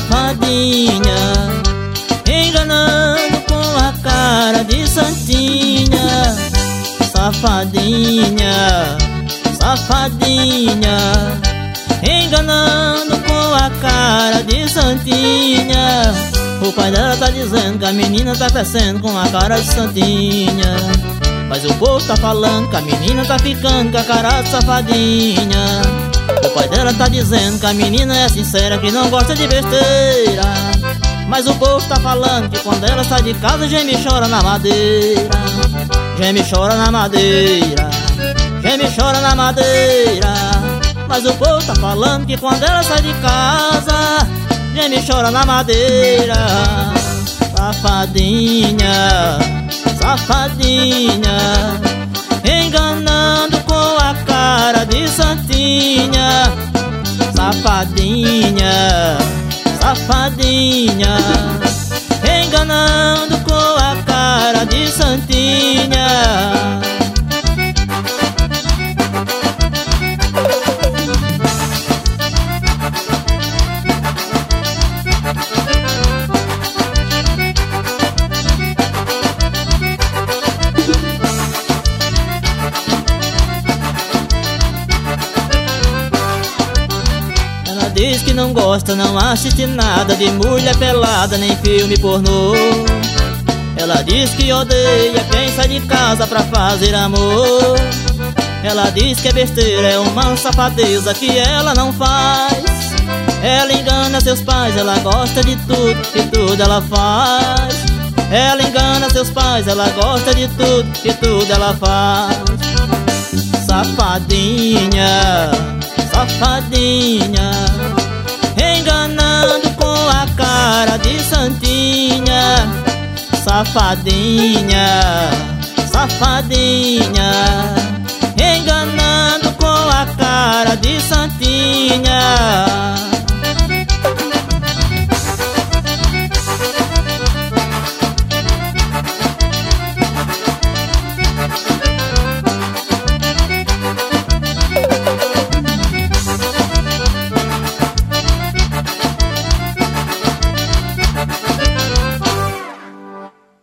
safadinha, enganando com a cara de santinha. Safadinha, safadinha, enganando com a cara de santinha. O pai dela tá dizendo que a menina tá crescendo com a cara de santinha, mas o povo tá falando que a menina tá ficando com a cara de safadinha. O pai dela tá dizendo que a menina é sincera, que não gosta de besteira, mas o povo tá falando que quando ela sai de casa geme e chora na madeira. Geme e chora na madeira, geme e chora na madeira. Mas o povo tá falando que quando ela sai de casa geme e chora na madeira. Safadinha, safadinha, enganando com a cara de santinha. Safadinha, safadinha, enganando com a cara de santinha. Diz que não gosta, não assiste nada de mulher pelada, nem filme pornô. Ela diz que odeia quem sai de casa pra fazer amor. Ela diz que é besteira, é uma safadeza que ela não faz. Ela engana seus pais, ela gosta de tudo, que tudo ela faz. Ela engana seus pais, ela gosta de tudo, que tudo ela faz. Safadinha, safadinha, enganando com a cara de santinha. Safadinha, safadinha,